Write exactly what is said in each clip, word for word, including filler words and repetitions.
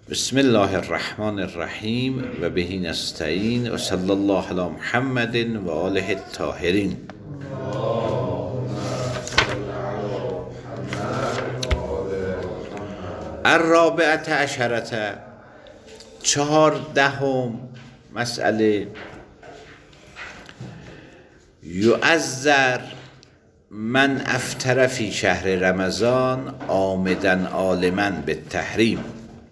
بسم الله الرحمن الرحیم و به نستعین و صلی الله علی محمد و آله الطاهرین. الرابعه عشرة، چهاردهم مسئله. یعذر من افطر فی شهر رمضان عامدا عالما بالتحریم.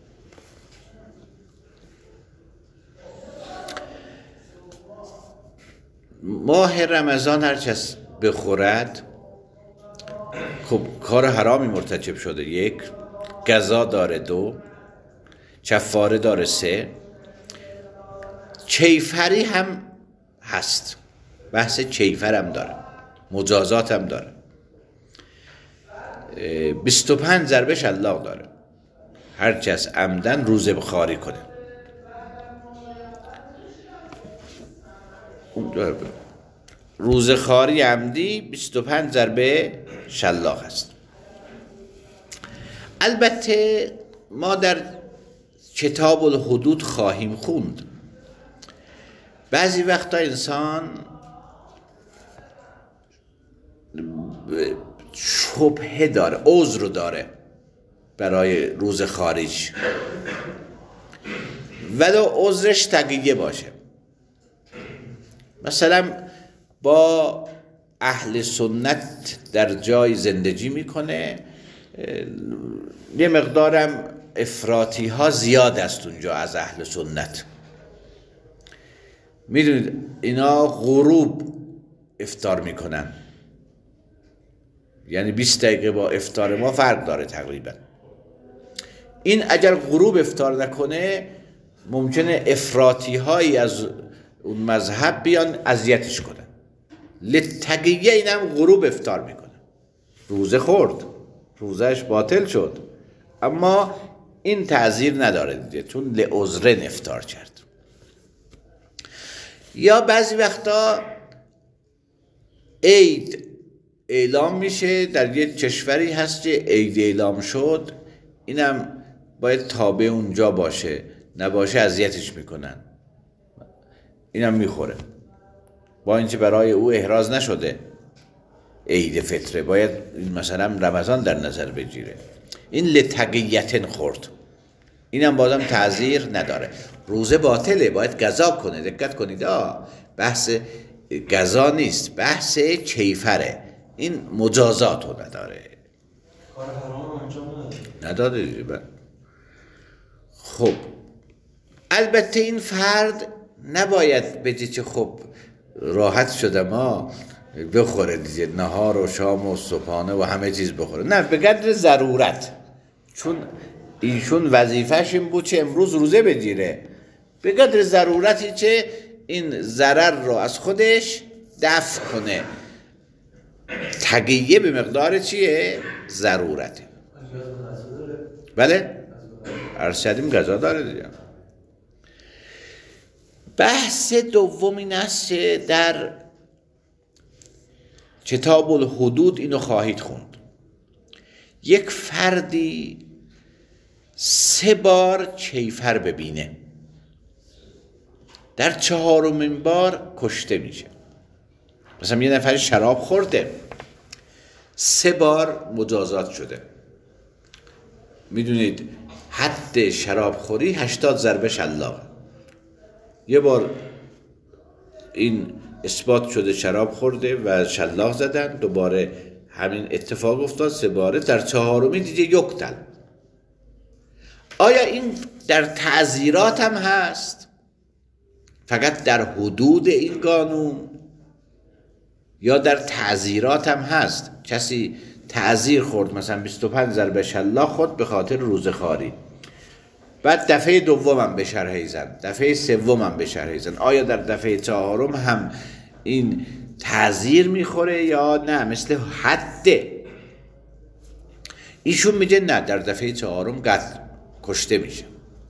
ماه رمضان هر کس بخورد خب کار حرامی مرتکب شده، یک، قضا داره، دو، کفاره داره، سه، کیفری هم هست، بحث کیفر هم داره، مجازات هم داره، بیست و پنج ضربه شلاق داره هر کس عمدن روزه بخاری کنه. روزه خاری عمدی بیست و پنج ضربه شلاق هست. البته ما در کتاب الحدود خواهیم خوند بعضی وقتا انسان شبهه داره، عذر داره برای روز خارج، ولو عذرش تقیه باشه. مثلا با اهل سنت در جای زندگی میکنه، یه مقدارم افراطی ها زیاد است اونجا از اهل سنت. میدونید اینا غروب افطار میکنن، یعنی بیست دقیقه با افطار ما فرق داره تقریبا. این اگر غروب افطار نکنه ممکنه افراطی هایی از اون مذهب بیان اذیتش کنن. لتقیه اینم غروب افطار میکنه، روزه خورد، روزهش باطل شد، اما این تعذیر نداره دیگه، چون لعذرن افطار کرد. یا بعضی وقتا عید اعلام میشه، در یک کشوری هست که عید اعلام شد، اینم باید تابع اونجا باشه، نباشه اذیتش میکنن، اینم میخوره، با اینکه برای او احراز نشده عید فطره، باید مثلا رمضان در نظر بگیره. این لتقیتن خورد، اینم بازم تعذیر نداره، روزه باطله، باید قضا کنه. دقت کنید، آه بحث قضا نیست، بحث کیفره، این مجازاتو نداره، کار حرام انجام نداده دیگه. خب البته این فرد نباید بگی که خب راحت شده ما بخوره دیگه، نهار و شام و صبحانه و همه چیز بخوره، نه، به قدر ضرورت، چون ایشون وظیفه‌ش این بود که امروز روزه بگیره، به قدر ضرورتی که این ضرر رو از خودش دفع کنه. تقیه به مقدار چیه؟ ضرورته. بله؟ عرض کردیم قضا داره دیگه. بحث دوم این است که در کتاب الحدود اینو خواهید خوند. یک فردی سه بار کیفر ببینه، در چهارمین بار کشته میشه. مثلا یه نفر شراب خورده، سه بار مجازات شده. میدونید حد شراب خوری هشتاد ضربه شلاق. یه بار این اثبات شده شراب خورده و شلاق زدن، دوباره همین اتفاق افتاد، سه باره، در چهارمی دیگه یقتل. آیا این در تعزیرات هم هست فقط در حدود این قانون، یا در تعزیرات هم هست؟ کسی تعزیر خورد، مثلا بیست و پنج ضربه شلاق خورد به خاطر روزه خواری، بعد دفعه دومم به شرح زن، دفعه سومم به شرح زن، آیا در دفعه چهارم هم این تعزیر میخوره یا نه؟ مثل حده. ایشون میگه نه، در دفعه چهارم قتل، کشته میشه.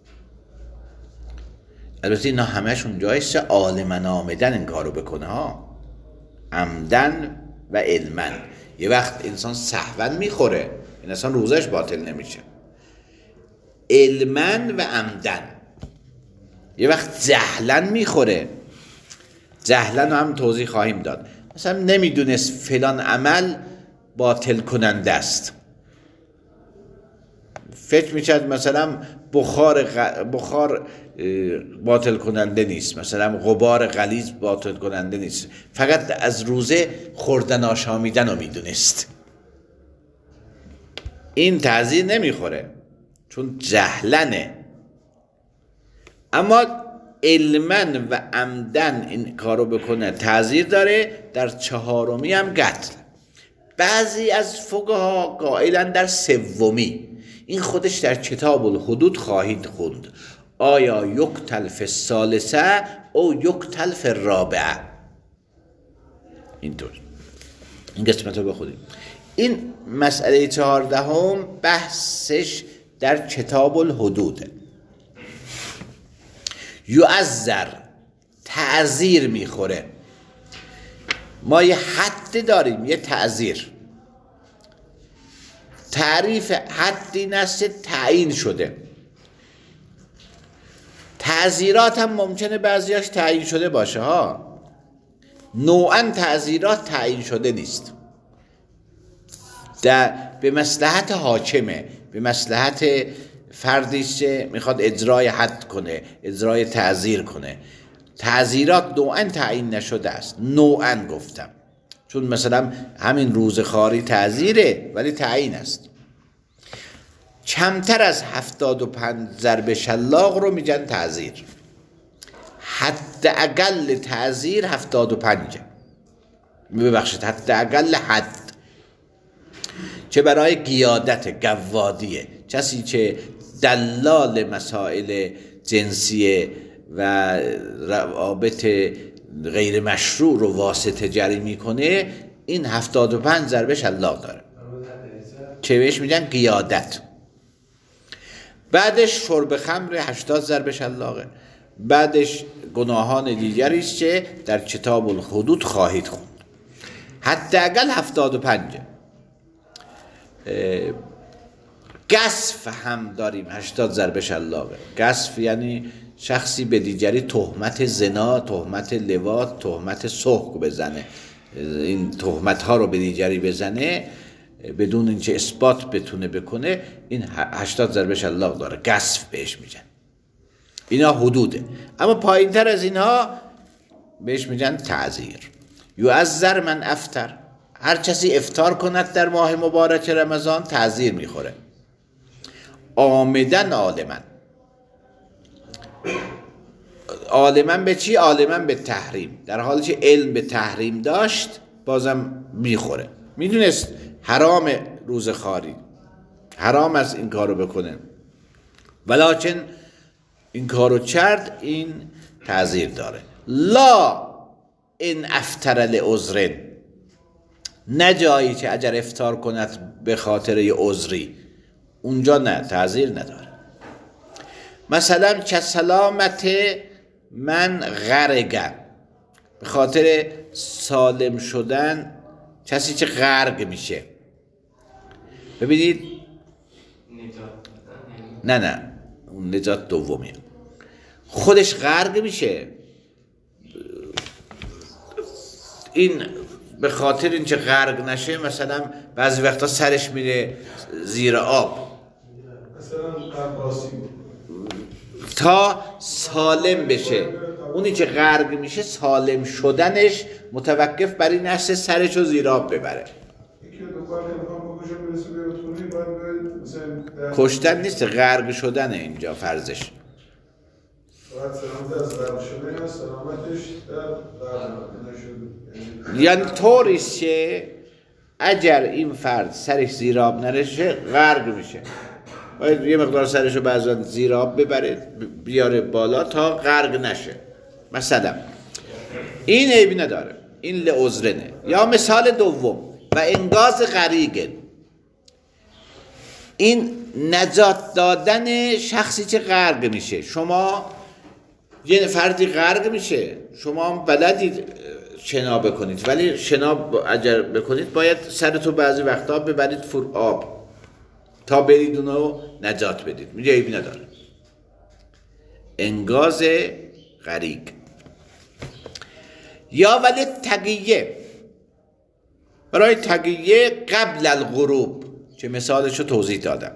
البته اینا همشون جایشه عالمن آمدن این کارو بکنه ها، عمدن و علمن. یه وقت انسان سهون میخوره، این اصلا روزش باطل نمیشه. علما و عمدن. یه وقت جهلا میخوره، جهلا هم توضیح خواهیم داد. مثلا نمیدونست فلان عمل باطل کننده است، فکر میکرد مثلا بخار غ... بخار باطل کننده نیست، مثلا غبار غلیظ باطل کننده نیست، فقط از روزه خوردن آشامیدن رو میدونست. این تعزیر نمیخوره چون جهلنه. اما علما و عمدن این کارو بکنه تعزیر داره. در چهارمی هم قتل. بعضی از فقها قائلن در سومی. این خودش در کتاب الحدود خواهید خوند. آیا یقتل فی الثالثه او یقتل فی الرابعه. اینطور این قسمت رو بخونیم. این مسئله چهاردهم بحثش در کتاب الحدوده. یعذر، تعذیر میخوره. ما یه حد داریم، یه تعذیر. تعریف حد این است تعیین شده. تعذیرات هم ممکنه بعضیاش تعیین شده باشه ها. نوعا تعذیرات تعیین شده نیست. در به مصلحت حاکمه، به مصلحت فردی که میخواد اجرای حد کنه، اجرای تعذیر کنه. تعذیرات نوعا تعیین نشده است. نوعا گفتم چون مثلا همین روزخواری تعذیره ولی تعیین است. کمتر از هفتاد و پنج ضرب شلاق رو میگن تعذیر. حد اقل تعذیر هفتاد و پنج. ببخشید حد اقل حد چه برای قیادت قوادیه، کسی که دلال مسائل جنسیه و روابط غیر مشروع رو واسطه جری میکنه، این هفتاد و پنج ضربه شلاق داره که بهش میگن قیادت. بعدش شرب خمر هشتاد ضربه شلاقه. بعدش گناهان دیگری است که در کتاب الحدود خواهید خوند. حداقل هفتاد و پنج. قذف هم داریم هشتاد ضربه شلاقه. قذف یعنی شخصی به دیگری تهمت زنا، تهمت لواط، تهمت سحق بزنه. این تهمت ها رو به دیگری بزنه بدون اینکه اثبات بتونه بکنه، این هشتاد ضربه شلاق داره. قذف بهش میگن. اینا حدوده. اما پایین تر از اینها بهش میگن تعذیر. یعذر من افطر، هر کسی افطار کند در ماه مبارک رمضان تعذیر میخوره. عامدن عالمن. عالمن به چی؟ عالمن به تحریم. در حالی که علم به تحریم داشت بازم میخوره. میدونست حرام روزخواری، حرام از این کارو بکنه، ولکن این کارو کرد، این تعذیر داره. لا ان افطر لعذر، نه جایی که اگر افطار کند به خاطر یه عذری، اونجا نه، تعذیر نداره. مثلا که سلامت من غرق، به خاطر سالم شدن کسی که غرق میشه. ببینید نه نه اون نجات دومیه. خودش غرق میشه، این به خاطر اینکه غرق نشه مثلا بعضی وقتا سرش میره زیر آب تا سالم بشه. اونی که غرق میشه سالم شدنش متوقف بر این است سرش رو زیر آب ببره. کشتن نیست، غرق شدن اینجا فرضش. یعنی طوریست که اگر این فرد سرش زیر آب نرشه غرق میشه، باید یه مقدار سرش رو بعضا زیر آب ببره بیاره بالا تا غرق نشه. مثلا این عیبی نداره، این لعذرنه. یا مثال دوم و انقاذ غریق، این نجات دادن شخصی که غرق میشه. شما یه فردی غرق میشه، شما هم بلدید شنا بکنید، ولی شنا اگر بکنید باید سرتو بعضی وقتا ببرید فور آب تا برید اونو نجات بدید، میگه عیبی نداره. انگاز غریق. یا ولی تقیه، برای تقیه قبل الغروب که مثالشو توضیح دادم.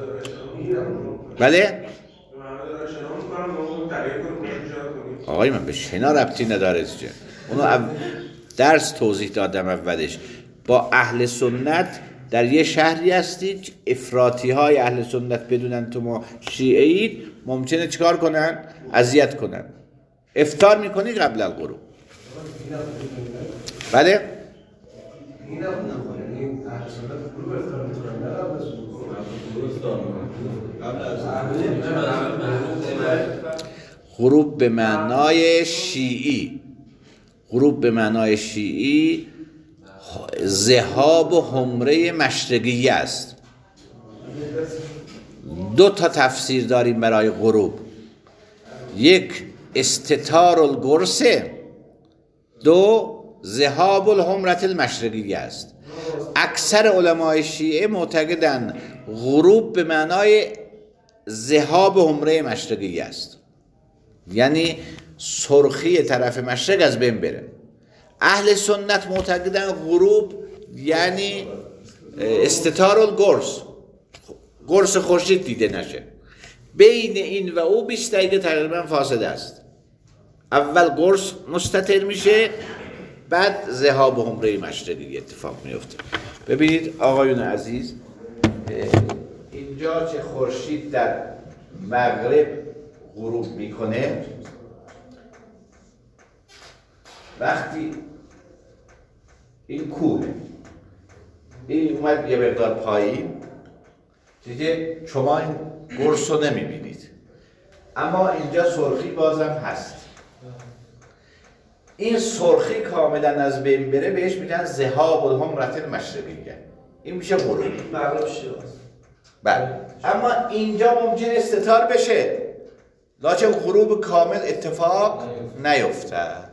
بله؟ آقای من به شنا ربطی نداره دیگه. اونو درس توضیح دادم اولش. با اهل سنت در یه شهری هستید، افراطی های اهل سنت بدونن تو ما شیعه اید، ممکنه چیکار کنن؟ اذیت کنن. افطار میکنی قبل الغروب. بله؟ غروب به معنای شیعی، غروب به معنای شیعی ذهاب و حمره مشرقیه است. دو تا تفسیر داریم برای غروب. یک استتار الگرسه، دو ذهاب الحمرت المشرقیه است. اکثر علمای شیعه معتقدن غروب به معنای ذهاب حمره مشرقیه است، یعنی سرخی طرف مشرق از بین بره. اهل سنت معتقدن غروب یعنی استتار الگرس، گرس خورشید دیده نشه. بین این و او بیست دقیقه تقریبا فاصله است. اول گرس مستتر میشه، بعد ذهاب حمره مشرقی اتفاق میفته. ببینید آقایون عزیز، اینجا که خورشید در مغرب غروب میکنه، وقتی این کوه این اومد یه مقدار پایین، دیگه شما این گرس رو نمیبینید، اما اینجا سرخی بازم هست. این سرخی کاملا از بین بره بهش میگن ذهاب الحمرة المشرقیه. این میشه غروب. مغرب شیراز. بله. اما اینجا ممکن استتار بشه، لکن غروب کامل اتفاق نیفتد.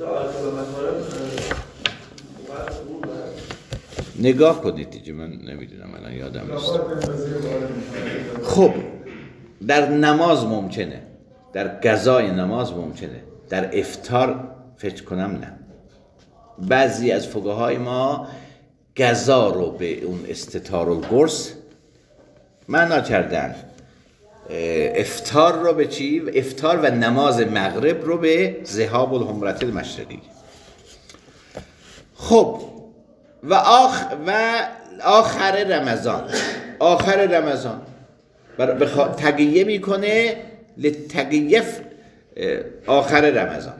نگاه کنید دیگه، من نمیدونم الان یادم نیست. خب در نماز ممکنه، در قضای نماز ممکنه، در افطار فکر کنم نه. بعضی از فقهای ما قضا رو به اون استتار الگرس معنا کردن، افطار رو به چی؟ افطار و نماز مغرب رو به ذهاب الحمرة المشرقی. خب و آخ و آخر رمضان، آخر رمضان بخ... تقیه میکنه لتقیه آخر رمضان،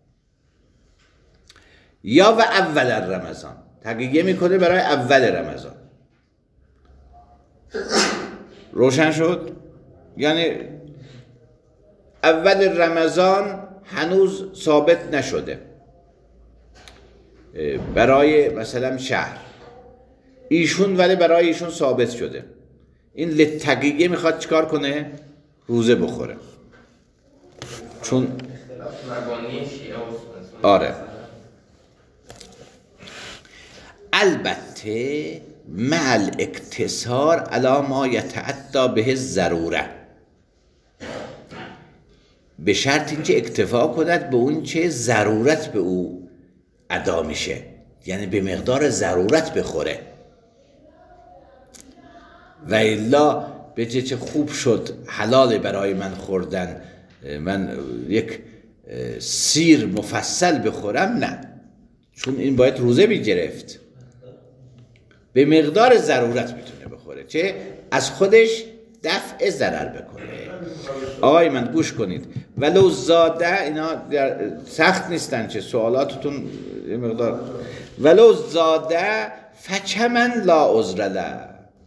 یا و اول رمضان، تقیه میکنه برای اول رمضان. روشن شد؟ یعنی اول رمضان هنوز ثابت نشده برای مثلا شهر، ایشون ولی برای ایشون ثابت شده. این لتقیه میخواد چیکار کنه؟ روزه بخوره. چون آره البته مع الاقتصار علی ما یتعدی به الضروره، به شرط اینکه اکتفا کند به اون چه ضرورت به او ادا میشه، یعنی به مقدار ضرورت بخوره. و الا بگه چه خوب شد حلال برای من خوردن، من یک سیر مفصل بخورم، نه، چون این باید روزه بگرفت. به مقدار ضرورت میتونه بخوره، چه از خودش دفع ضرر بکنه. آقای من گوش کنید، ولو زاده، اینا سخت نیستن چه سوالاتتون یه مقدار. ولو زاده فچمن لا عذر له،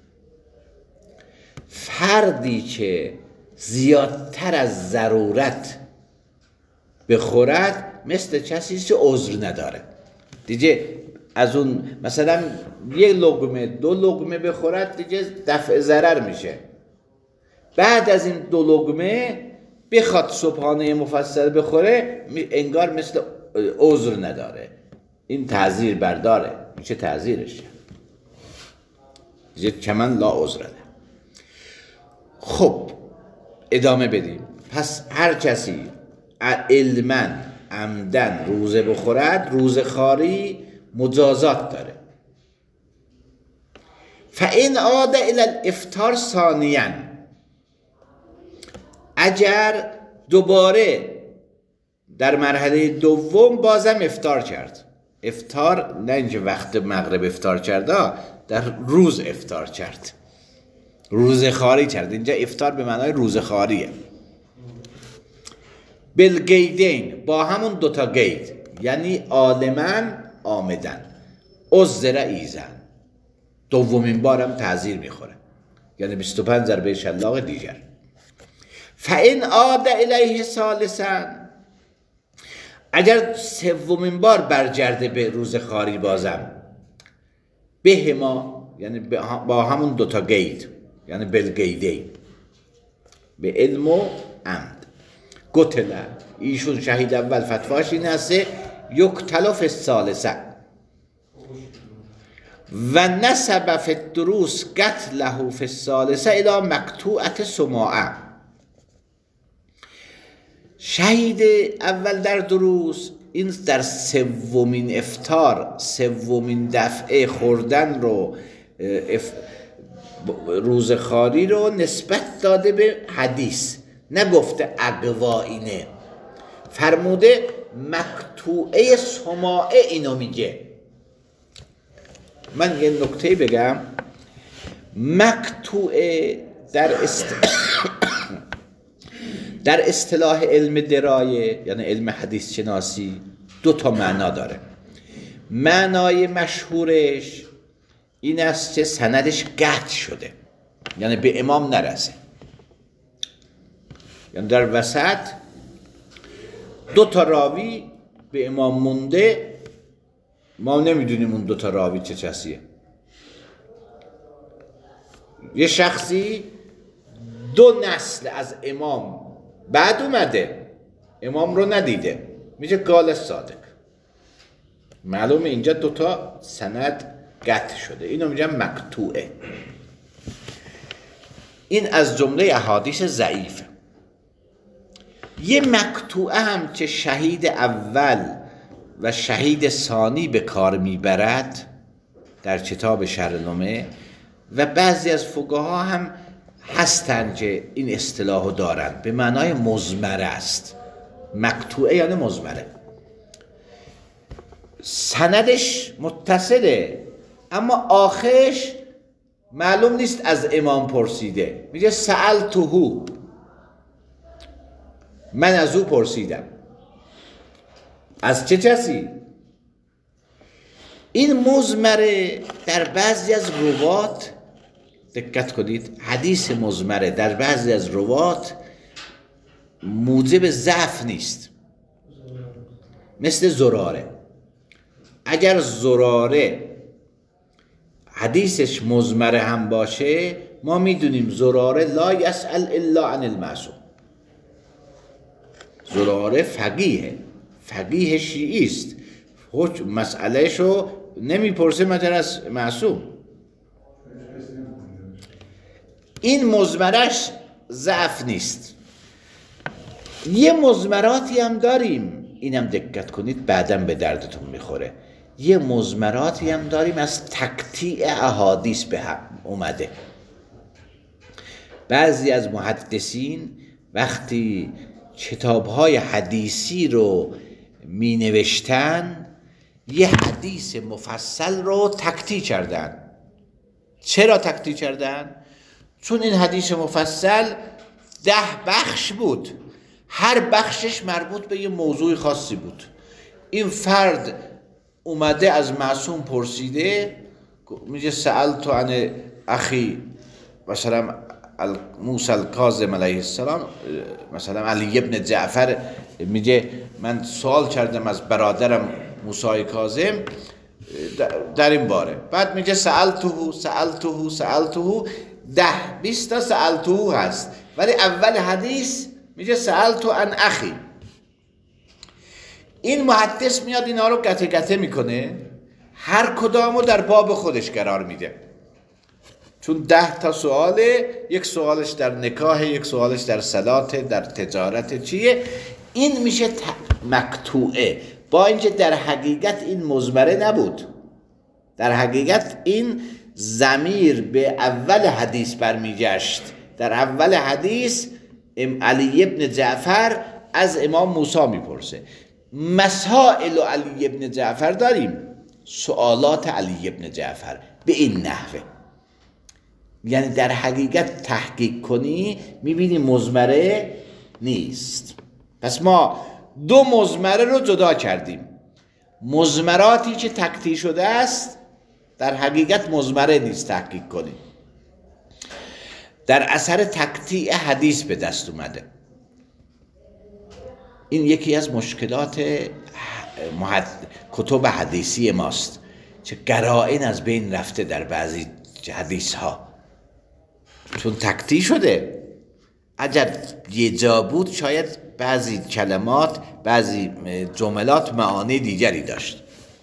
فردی که زیادتر از ضرورت بخورد مثل کسی که عذر نداره. دیگه از اون مثلا یک لقمه دو لقمه بخورد دیگه دفع ضرر میشه. بعد از این دو لقمه بخواد صبحانه مفصل بخوره، انگار مثل عذر نداره. این تعذیر برداره، میشه تعذیرش. دیگه کمن لا عذر له. خب ادامه بدیم. پس هر کسی علما عمدن روزه بخورد روزه خواری مجازات داره. فإن عاد الی الافطار ثانیا، اگر دوباره در مرحله دوم بازم افطار کرد، افطار نه اینکه وقت مغرب افطار کرد، در روز افطار کرد، روزه خواری کرد. اینجا افطار به معنای روزه خواریه. بالقیدین، با همون دوتا قید، یعنی عالما عامدن، عذر ایزن، دومین بارم تعزیر میخوره، یعنی بیست و پنج ضربه شلاق دیگر. فإن عاد الیه ثالثا، اگر سومین بار برگرده به روزه خواری بازم، به ما یعنی با همون دوتا قید، یعنی بالقیدین، به علم و عمد، قتل، ایشون شهید اول فتواش این هسته یقتل فی الثالثه و نسب فی الدروس قتله فی الثالثه الی مقطوعه سماعه. شهید اول در دروس این در سومین افطار، سومین دفعه خوردن رو، روزه خواری رو نسبت داده به حدیث، نگفته اقوائینه، فرموده مقطوعه سماعه اینو میگه. من یه نکته بگم، مقطوعه در است... در اصطلاح علم درایه یعنی علم حدیث شناسی دو تا معنا داره. معنای مشهورش این است که سندش قطع شده، یعنی به امام نرسه، یعنی در وسط دو تا راوی به امام مونده، ما نمیدونیم اون دو تا راوی چه کسیه. یه شخصی دو نسل از امام بعد اومده، امام رو ندیده، میگه قال صادق. معلومه اینجا دو تا سند قطع شده، اینو میگن مقطوعه. این از جمله احادیث ضعیفه. یه مقطوعه هم که شهید اول و شهید ثانی به کار میبرد در کتاب شرح‌نامه، و بعضی از فقها هم هستن که این اصطلاحو دارن، به معنای مضمره است. مقطوعه یعنی مضمره، سندش متصله اما آخرش معلوم نیست از امام پرسیده. میگه سألتهو، من از او پرسیدم. از چه کسی؟ این مضمره در بعضی از روات، دقت کنید، حدیث مضمره در بعضی از روات موجب ضعف نیست، مثل زراره. اگر زراره حدیثش مضمره هم باشه، ما میدونیم زراره لا یسأل الا عن المعصوم. زراره فقیه، فقیه شیعی است، مسئله شو نمیپرسه مثلا از معصوم. این مضمرش ضعف نیست. یه مضمراتی هم داریم، اینم دقت کنید بعداً به دردتون میخوره. یه مضمراتی هم داریم از تقطیع احادیث به هم اومده. بعضی از محدثین وقتی کتاب‌های حدیثی رو می نوشتن، یه حدیث مفصل رو تقطیع کردن. چرا تقطیع کردن؟ چون این حدیث مفصل ده بخش بود، هر بخشش مربوط به یه موضوع خاصی بود. این فرد اومده از معصوم پرسیده، میگه سألت عن اخی مثلا موسی الکاظم علیه السلام، مثلا علی ابن جعفر میگه من سوال کردم از برادرم موسی کاظم در این باره، بعد میگه سألتهو سألتهو سألتهو، ده بیست تا سألتهو هست، ولی اول حدیث میگه سألتو عن اخی. این محدث میاد اینا رو قطع قطع میکنه، هر کدامو در باب خودش قرار میده. چون ده تا سواله، یک سوالش در نکاح، یک سوالش در صلات، در تجارت چیه، این میشه مقطوعه. با اینکه در حقیقت این مضمره نبود، در حقیقت این ضمیر به اول حدیث برمیگشت. در اول حدیث علی ابن جعفر از امام موسی میپرسه. مسائل علی ابن جعفر داریم، سوالات علی ابن جعفر به این نحوه. یعنی در حقیقت تحقیق کنی میبینی مضمره نیست. پس ما دو مضمره رو جدا کردیم. مضمراتی که تقطیع شده است در حقیقت مضمره نیست تحقیق کنی، در اثر تقطیع حدیث به دست اومده. این یکی از مشکلات محد... کتب حدیثی ماست که قرائن از بین رفته در بعضی حدیث ها، چون تقطیع شده. اگر یه جا بود شاید بعضی کلمات، بعضی جملات معانی دیگری داشت.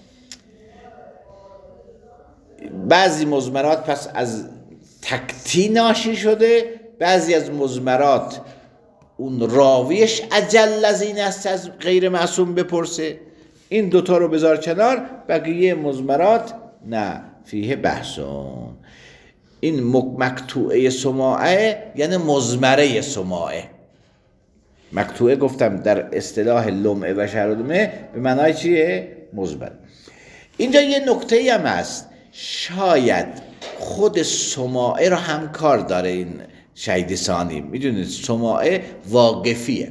بعضی مضمرات پس از تقطیع ناشی شده، بعضی از مضمرات اون راویش اجل از این است از غیر معصوم بپرسه. این دوتا رو بذار کنار، بقیه مضمرات نه فیه بحثون. این مقطوعه سماعه یعنی مضمره سماعه. مقطوعه گفتم در اصطلاح لمعه و شرلمه به معنای چیه؟ مضمره. اینجا یه نکته هم هست، شاید خود سماعه رو هم کار داره این شهید ثانی. میدونید سماعه واقفیه.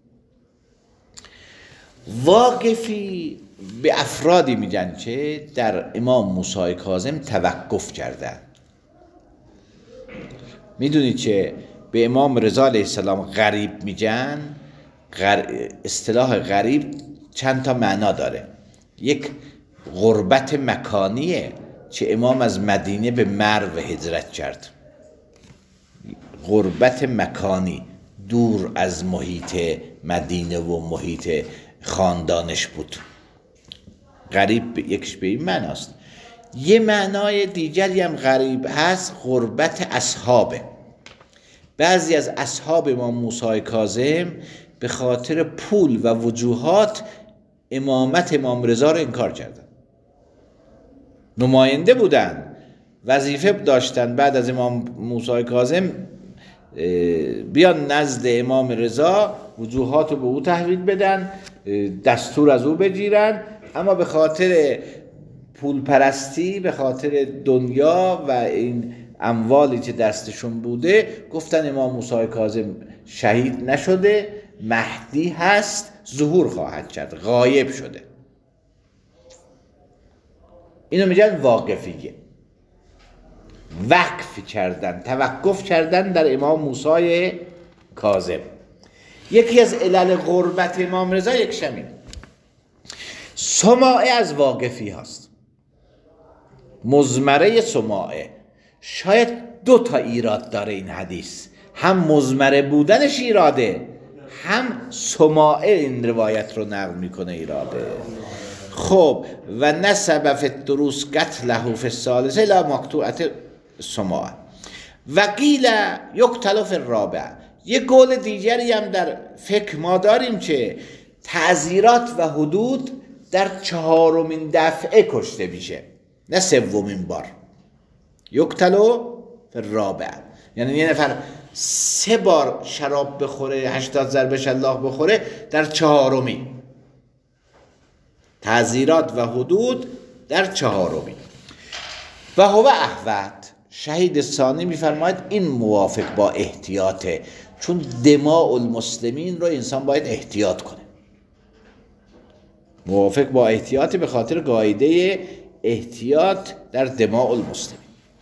واقفی به افرادی میگن که در امام موسی کاظم توقف کردن. میدونید که به امام رضا علیه السلام غریب میگن. غر... اصطلاح غریب چند تا معنا داره. یک غربت مکانیه که امام از مدینه به مرو هجرت کرد. غربت مکانی، دور از محیط مدینه و محیط خاندانش بود. غریب یکیش به این معناست. یه معنای دیگری هم غریب هست، غربت اصحابه. بعضی از اصحاب امام موسی کاظم به خاطر پول و وجوهات امامت امام رضا رو انکار کردن. نماینده بودن، وظیفه داشتن بعد از امام موسی کاظم بیان نزد امام رضا وجوهات رو به او تحویل بدن، دستور از او بگیرن، اما به خاطر پول پرستی، به خاطر دنیا و این اموالی که دستشون بوده گفتن امام موسی کاظم شهید نشده، مهدی هست، ظهور خواهد کرد، غایب شده. اینو میگن واقفیه. وقف کردن، توقف کردن در امام موسی کاظم. یکی از علل غربت امام رضا یک شمین سماعه از واقفی هست. مضمره سماعه شاید دو تا ایراد داره این حدیث، هم مضمره بودنش ایراده، هم سماعه این روایت رو نقل میکنه ایراده. خب و نسب فی الدروس قتله فی الثالثه لا مقطوعه سماعه و قیل یقتل فی الرابعه. یه قول دیگری هم در فقه ما داریم که تعزیرات و حدود در چهارمین دفعه کشته میشه، نه سومین بار. یقتل فی الرابعه یعنی یه نفر سه بار شراب بخوره، هشتاد ضربه شلاق بخوره، در چهارمی. تعزیرات و حدود در چهارمی. و هو احوط. شهید ثانی میفرماید این موافق با احتیاطه، چون دماء المسلمین رو انسان باید احتیاط کنه. موافق با احتیاط به خاطر قاعده احتیاط در دماء المسلمین.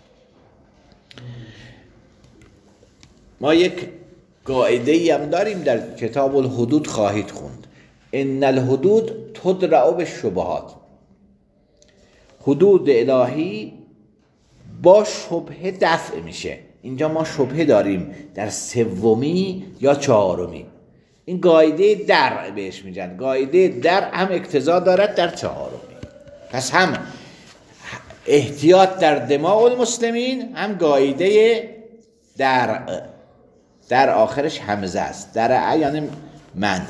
ما یک قاعده ای هم داریم در کتاب الحدود خواهید خوند. ان الحدود تدرع بالشبهات. حدود الهی با شبهه دفع میشه. اینجا ما شبهه داریم در سومی یا چهارمی. این قاعده درع بهش میگن. قاعده درع هم اقتضا دارد در چهارمی. پس هم احتیاط در دماء المسلمین، هم قاعده درع، در آخرش همزه است، درع یعنی منع.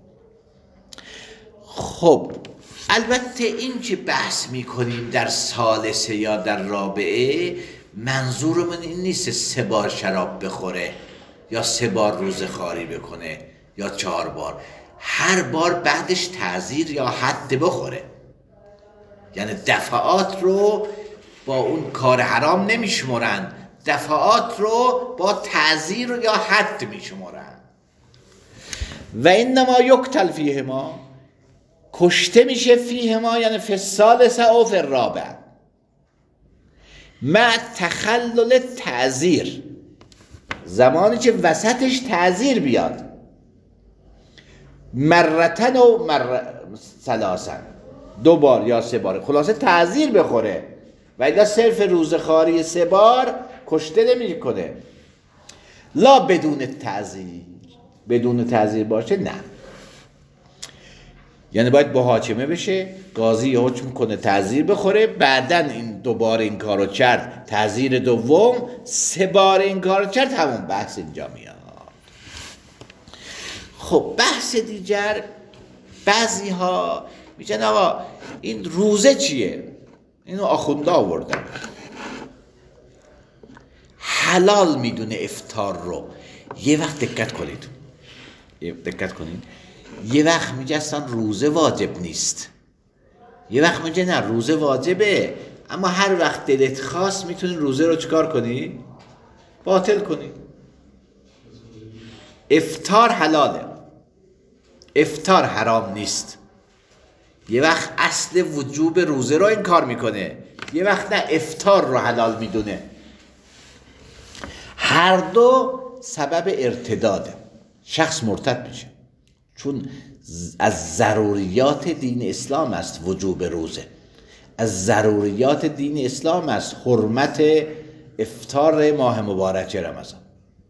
خب البته این که بحث میکنیم در ثالثه یا در رابعه، منظورمون این نیست سه بار شراب بخوره یا سه بار روزه خواری بکنه یا چهار بار، هر بار بعدش تعزیر یا حد بخوره. یعنی دفعات رو با اون کار حرام نمیشمرن، دفعات رو با تعزیر یا حد میشمرن. و اینما یقتل فیهما، کشته میشه فیهما یعنی فی الثالثه او فی الرابعه، مع تخلل تعزیر، زمانی که وسطش تعزیر بیاد، مرتن و مر ثلاثن، دو بار یا سه بار، خلاصه تعزیر بخوره. و الا صرف روزخواری سه بار کشته نمی کنه. لا بدون تعزیر، بدون تعزیر باشه نه، یعنی باید با حاکمه بشه، قاضی حکم کنه تعزیر بخوره، بعدن این دوباره این کارو کرد، تعزیر دوم، سه بار این کارو کرد، همون بحث اینجا میاد. خب بحث دیگر، بعضی ها میگن آقا این روزه چیه؟ اینو آخونده آوردن، حلال میدونه افطار رو. یه وقت دقت کنید، یه دقت کنید یه وقت میگه اصلا روزه واجب نیست، یه وقت میگه نه روزه واجبه، اما هر وقت دلت خواست میتونی روزه رو چکار کنی؟ باطل کنی. افطار حلاله، افطار حرام نیست. یه وقت اصل وجوب روزه رو انکار میکنه، یه وقت نه افطار رو حلال میدونه. هر دو سبب ارتداده، شخص مرتد میشه، چون از ضروریات دین اسلام است وجوب روزه، از ضروریات دین اسلام است حرمت افطار ماه مبارک رمضان.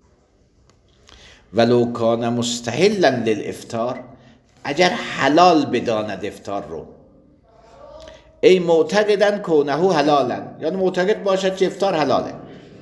ولو کان مستحلا للافطار، اگر حلال بداند افطار رو، ای معتقدن کونه حلالا، یعنی معتقد باشد که افطار حلاله.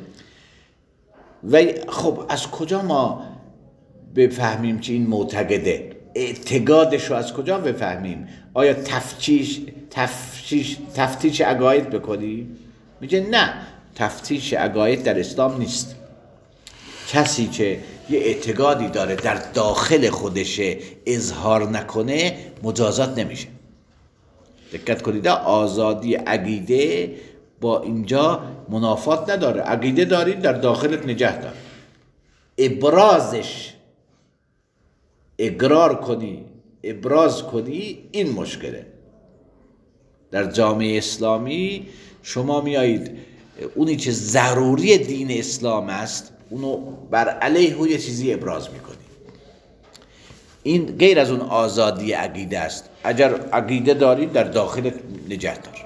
و خب از کجا ما بفهمیم که این معتقده؟ اعتقادش رو از کجا بفهمیم؟ آیا تفتیش تفتیش تفتیش عقاید بکنی؟ میگه نه، تفتیش عقاید در اسلام نیست. کسی که یه اعتقادی داره در داخل خودش اظهار نکنه مجازات نمیشه. دقت کنید، آزادی عقیده با اینجا منافات نداره. عقیده داری در داخلت نگه دار، ابرازش، اقرار کنی، ابراز کنی، این مشکله. در جامعه اسلامی شما میایید اونی که ضروری دین اسلام است اونو بر علیه یه چیزی ابراز میکنی. این غیر از اون آزادی عقیده است. اگر عقیده داری در داخل نگه دار.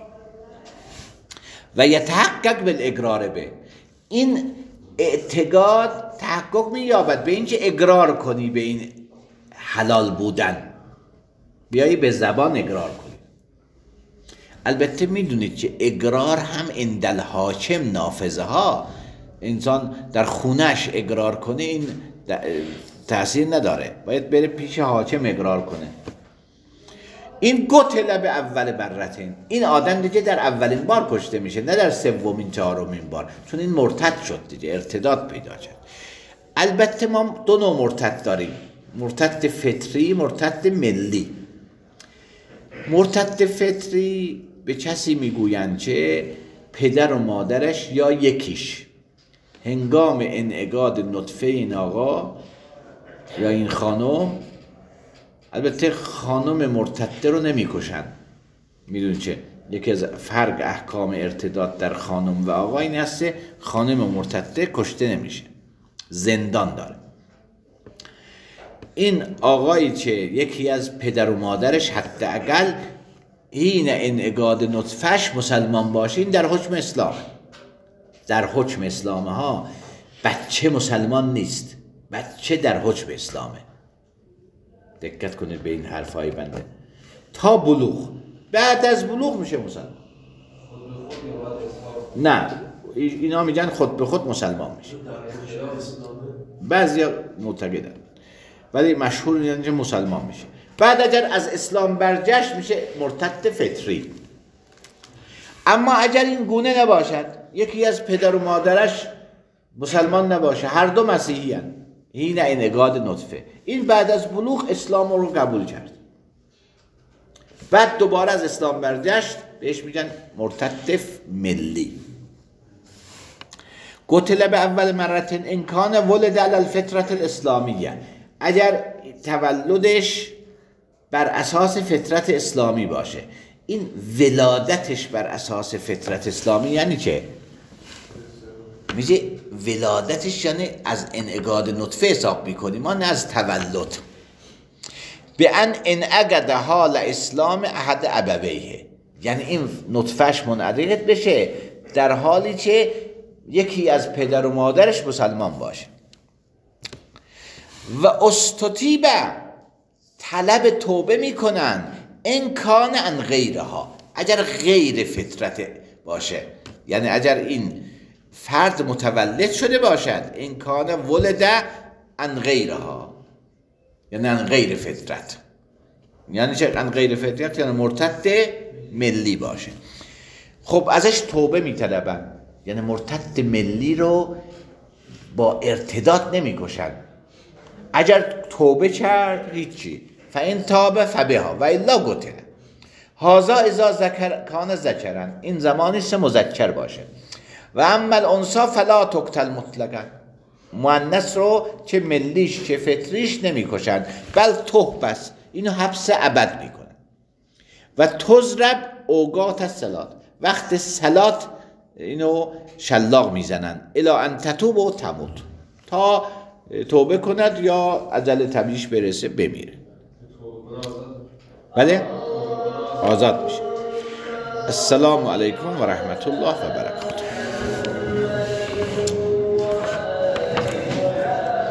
و یتحقق بالاقرار به، این اعتقاد تحقق مییابد به اینکه اقرار کنی به این حلال بودن، بیایی به زبان اقرار کنی. البته میدونید که اقرار هم عند الحاکم نافذه ها، انسان در خونش اقرار کنه این تأثیر نداره، باید بره پیش حاکم اقرار کنه. این قتل به اول برتین، این آدم دیگه در اولین بار کشته میشه، نه در سومین چهارمین بار، چون این مرتد شد دیگه، ارتداد پیدا شد. البته ما دو نوع مرتد داریم، مرتد فطری، مرتد ملی. مرتد فطری به کسی میگویند که پدر و مادرش یا یکیش هنگام انعقاد نطفه این آقا یا این خانم، البته خانم مرتده رو نمیکشن، میدون چه یکی از فرق احکام ارتداد در خانم و آقا این هست خانم مرتده کشته نمیشه، زندان داره. این آقایی که یکی از پدر و مادرش حداقل این انعقاد نطفهش مسلمان باشه، این در حکم اسلام، در حکم اسلام ها بچه مسلمان نیست، بچه در حکم اسلامه. دقت کنید به این حرفای بنده. تا بلوغ، بعد از بلوغ میشه مسلمان. نه اینا میگن خود به خود مسلمان میشه، بعضیا معتقدن ولی مشهور میگن که مسلمان میشه. بعد اگر از اسلام برگشت میشه مرتد فطری. اما اگر این گونه نباشد، یکی از پدر و مادرش مسلمان نباشه، هر دو مسیحی هستند، این انعقاد نطفه، این بعد از بلوغ اسلام رو قبول کرد، بعد دوباره از اسلام برگشت، بهش میگن مرتد ملی. قتل به اول مرتين ان کان ولد علی الفطرة الاسلامیه، اگر تولدش بر اساس فطرت اسلامی باشه. این ولادتش بر اساس فطرت اسلامی یعنی چه؟ میگه ولادتش یعنی از انعقاد نطفه حساب میکنیم، ما نه از تولد. به ان انعقد حال اسلام احد ابویه، یعنی این نطفهش منعقد بشه در حالی که یکی از پدر و مادرش مسلمان باشه. و استطیبه، طلب توبه میکنن، ان کان عن غیرها، اگر غیر فطرت باشه، یعنی اگر این فرد متولد شده باشد، ان کان ولد عن غیرها، یعنی عن غیر فطرت، یعنی چه عن غیر فطرت؟ یعنی مرتد ملی باشه. خب ازش توبه میطلبن، یعنی مرتد ملی رو با ارتداد نمیکشن، اگر توبه کرد هیچی، فاین تاب فبها و الا قتل. هذا اذا ذکر کان ذکرن، این زمانی سه مذکر باشه. و اما الانثی فلا تقتل مطلقا، مؤنث رو چه ملیش چه فطریش نمیکشن، بل تحبس، اینو حبس ابد میکنن. و تضرب اوقات الصلات، وقت صلات اینو شلاق میزنن، الی ان تتوب و تموت، تا توبه کند یا اجل طبیعیش برسه بمیره. بله آزاد میشه. السلام علیکم و رحمت الله و برکاته.